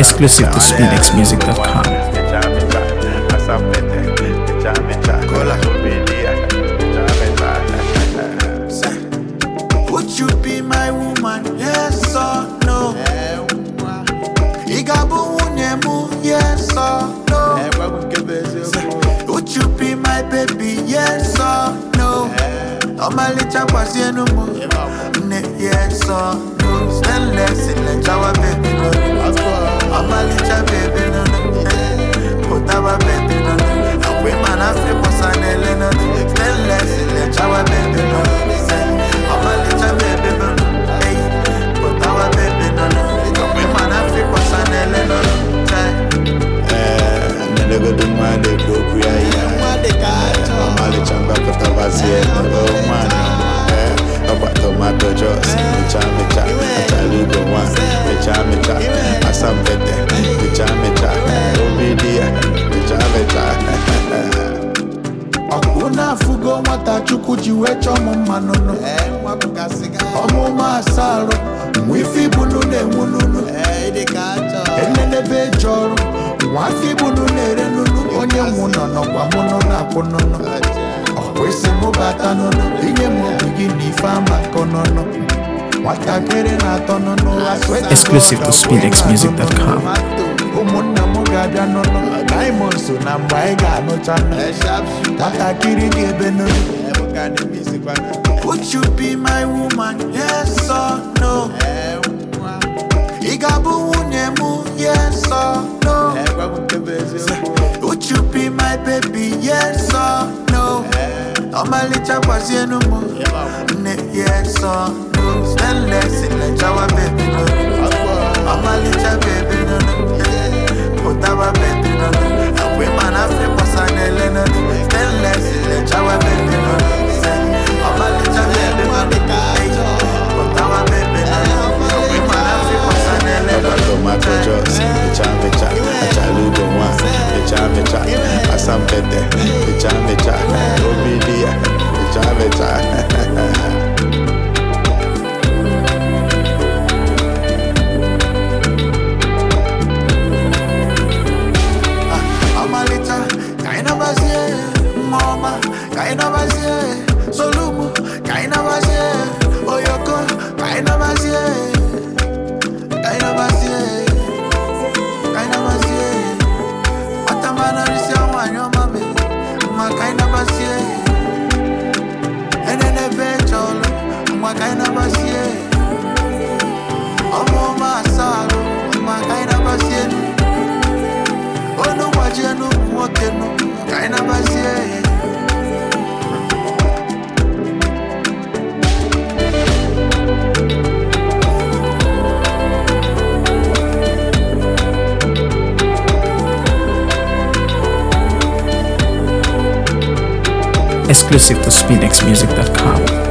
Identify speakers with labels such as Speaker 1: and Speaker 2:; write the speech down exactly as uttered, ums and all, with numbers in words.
Speaker 1: Exclusive to speedex music dot com.
Speaker 2: Would you be my woman? Yes or no? Igabu unyemu? Yes or no? Would you be my baby? Yes or no? Omali chakwas yenumo? Yes or no? Stainless in the shower, baby, no. Omali cha baby, no. Put our baby, no. And women have to pass on Elena. Stainless in the shower, baby, no. Omali cha baby, no. Put our baby, no. And women have to pass on Elena.
Speaker 3: Eh, and they go do my they go create. Omali changa put our basie, no man. About tomato juice, mecha mecha, chali go one, mecha mecha, asam pete, mecha mecha, obidia, mecha mecha.
Speaker 2: Akuna fugo mata chukuji wecho mumanono. Omo masalo, mwifi bunu ne mununu. Enene bejoro, mwafi bunu ne renunu. Onye munono kwa munono akonono. Wese mo bata no no, inye mo bigini fama konono. Watakere na tono no, asweta.
Speaker 1: Exclusive to speedex music dot com.
Speaker 2: Umona mo gada no no, diamond so na mbaiga no chana. Watakiri gebe no no. Would you be my woman? Yes or no? Igabu unyemu? Yes or no? Would you be my baby? Yes or no? Omali chakwas yenumo? Yes or no? Stainless in the shower, baby, no. Omali cha baby, no. Put our baby, no. And women have to pass on Elena. Stainless in the shower, baby, no. Omali cha baby, no. Put our baby, no. And women have to pass on Elena.
Speaker 3: About tomato juice, mecha mecha, chali go one, mecha mecha, asam pete, mecha mecha, obidia, mecha mecha.
Speaker 2: Kaina basie, mama, kaina basie, solumu, kaina basie, oyoko, kaina basie, kaina basie, kaina basie, atamana risya wanyo mame, ma kaina basie, enene becholo, ma kaina basie, omo masalo, ma kaina basie, onu wajenu mwokenu, kaina basie.
Speaker 1: Exclusive to speedex music dot com.